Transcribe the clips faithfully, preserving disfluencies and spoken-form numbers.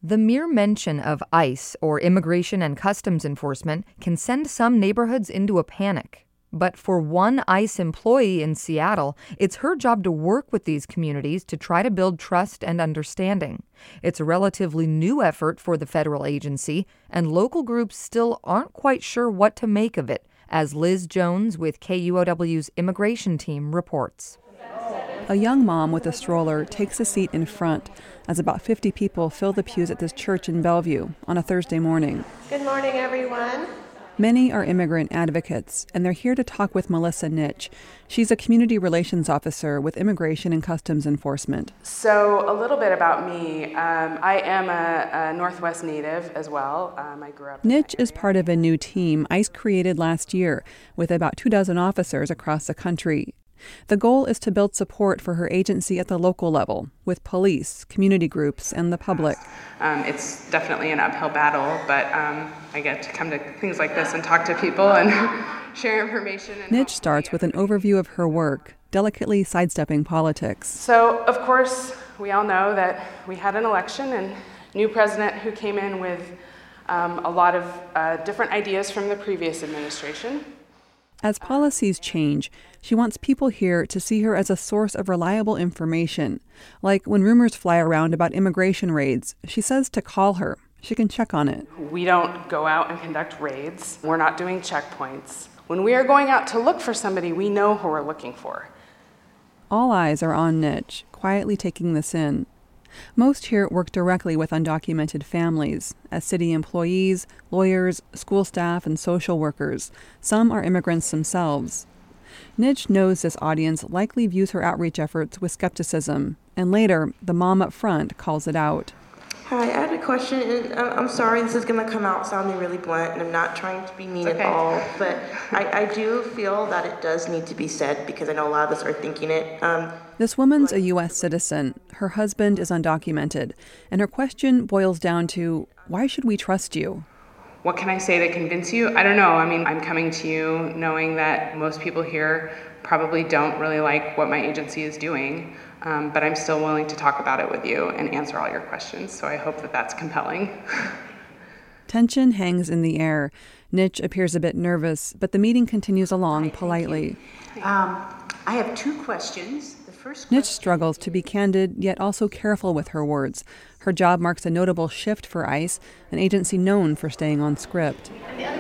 The mere mention of ICE, or Immigration and Customs Enforcement, can send some neighborhoods into a panic. But for one ICE employee in Seattle, it's her job to work with these communities to try to build trust and understanding. It's a relatively new effort for the federal agency, and local groups still aren't quite sure what to make of it, as Liz Jones with K U O W's immigration team reports. A young mom with a stroller takes a seat in front as about fifty people fill the pews at this church in Bellevue on a Thursday morning. Good morning, everyone. Many are immigrant advocates, and they're here to talk with Melissa Nitsch. She's a community relations officer with Immigration and Customs Enforcement. So a little bit about me. Um, I am a, a Northwest native as well. Um, I grew up. Nitsch is part of a new team ICE created last year with about two dozen officers across the country. The goal is to build support for her agency at the local level, with police, community groups, and the public. Um, it's definitely an uphill battle, but um, I get to come to things like this and talk to people and share information. And Nitsch starts with an overview of her work, delicately sidestepping politics. So, of course, we all know that we had an election and new president who came in with um, a lot of uh, different ideas from the previous administration. As policies change, she wants people here to see her as a source of reliable information. Like when rumors fly around about immigration raids, she says to call her. She can check on it. We don't go out and conduct raids. We're not doing checkpoints. When we are going out to look for somebody, we know who we're looking for. All eyes are on Nitsch, quietly taking this in. Most here work directly with undocumented families, as city employees, lawyers, school staff, and social workers. Some are immigrants themselves. Nitsch knows this audience likely views her outreach efforts with skepticism, and later, the mom up front calls it out. Hi, I had a question, and I'm sorry this is going to come out sounding really blunt, and I'm not trying to be mean okay. at all, but I, I do feel that it does need to be said because I know a lot of us are thinking it. Um, this woman's a U S citizen. Her husband is undocumented, and her question boils down to, why should we trust you? What can I say to convince you? I don't know. I mean, I'm coming to you knowing that most people here probably don't really like what my agency is doing. Um, but I'm still willing to talk about it with you and answer all your questions, so I hope that that's compelling. Tension hangs in the air. Nitsch appears a bit nervous, but the meeting continues along Hi, politely. Um, I have two questions. The first Nitsch struggles to be candid, yet also careful with her words. Her job marks a notable shift for ICE, an agency known for staying on script.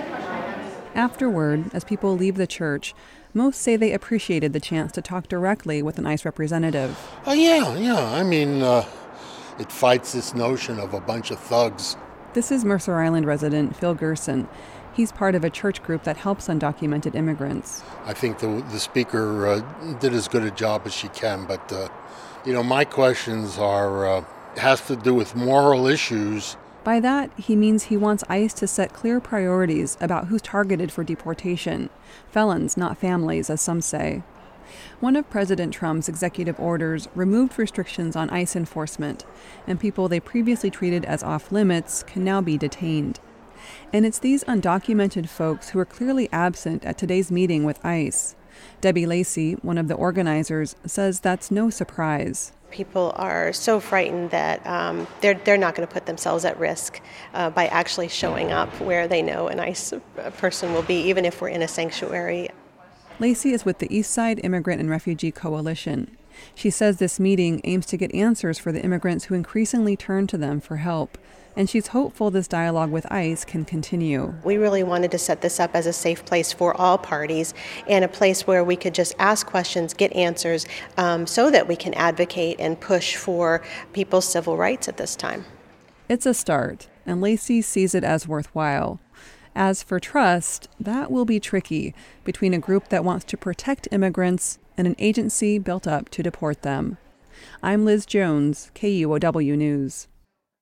Afterward, as people leave the church, most say they appreciated the chance to talk directly with an ICE representative. Uh, yeah, yeah. I mean, uh, it fights this notion of a bunch of thugs. This is Mercer Island resident Phil Gerson. He's part of a church group that helps undocumented immigrants. I think the the speaker uh, did as good a job as she can, but, uh, you know, my questions are, uh, has to do with moral issues. By that, he means he wants ICE to set clear priorities about who's targeted for deportation. Felons, not families, as some say. One of President Trump's executive orders removed restrictions on ICE enforcement, and people they previously treated as off-limits can now be detained. And it's these undocumented folks who are clearly absent at today's meeting with ICE. Debbie Lacey, one of the organizers, says that's no surprise. People are so frightened that um, they're they're not going to put themselves at risk uh, by actually showing up where they know an ICE person will be, even if we're in a sanctuary. Lacey is with the Eastside Immigrant and Refugee Coalition. She says this meeting aims to get answers for the immigrants who increasingly turn to them for help. And she's hopeful this dialogue with ICE can continue. We really wanted to set this up as a safe place for all parties and a place where we could just ask questions, get answers, um, so that we can advocate and push for people's civil rights at this time. It's a start, and Lacey sees it as worthwhile. As for trust, that will be tricky between a group that wants to protect immigrants and an agency built up to deport them. I'm Liz Jones, K U O W News.